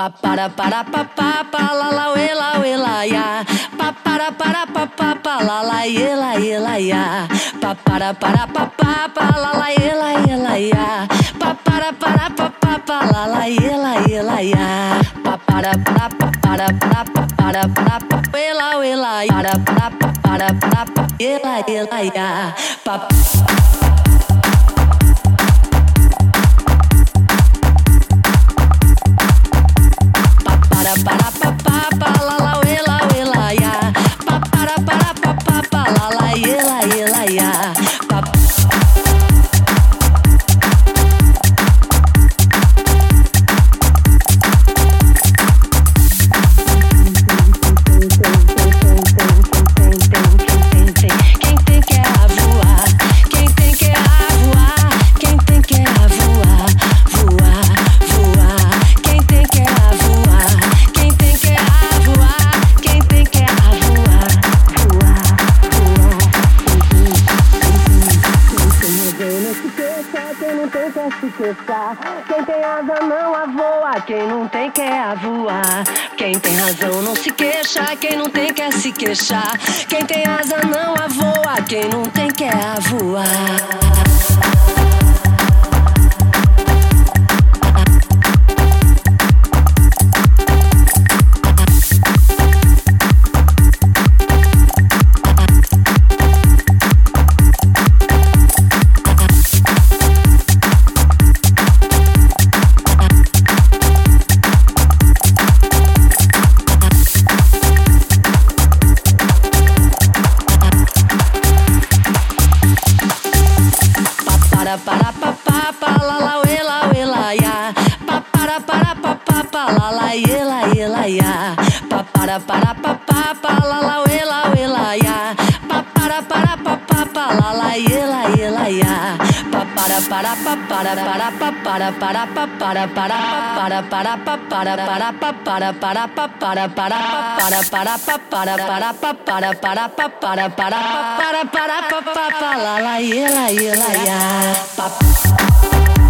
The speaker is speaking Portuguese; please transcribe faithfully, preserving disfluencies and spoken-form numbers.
Pa para para pa pa pa la la we la we la ya. Pa para para pa pa pa la la ye la ye la ya. Pa para para pa pa pa la la ye la ye la ya. Pa para para pa pa pa la la ye la ye la ya. Pa para para pa para para pa para para pa we la we la ya. Para para pa para para pa ye la ye la ya. Pa para para pa pa pa la la we la we la ya. Pa para para pa pa pa la la ye la ye la ya. Pa quem tem quer voar, quem tem quer voar, quem tem quer voar, voar, voar, quem tem quer voar. Quem tem que voar, quem tem que voar, voar, voar. Quem não tem que se queixar, quem tem asa não a voa, quem não tem que voar. Quem tem razão não se queixa, quem não tem que se queixar. Quem tem asa não a voa, quem não tem que voar. Para para pa pa pa la la we la we la ya. Pa para para pa pa pa la la ye la ye la ya. Pa para para pa pa pa la la we la we la ya. Pa para para pa pa pa la la ye la ye la ya. Pa para para pa para para pa para para pa para para pa para para pa para para pa para para pa para para pa para para pa para para pa para para pa para para pa para para pa pa pa la la ye la ye la ya. Pa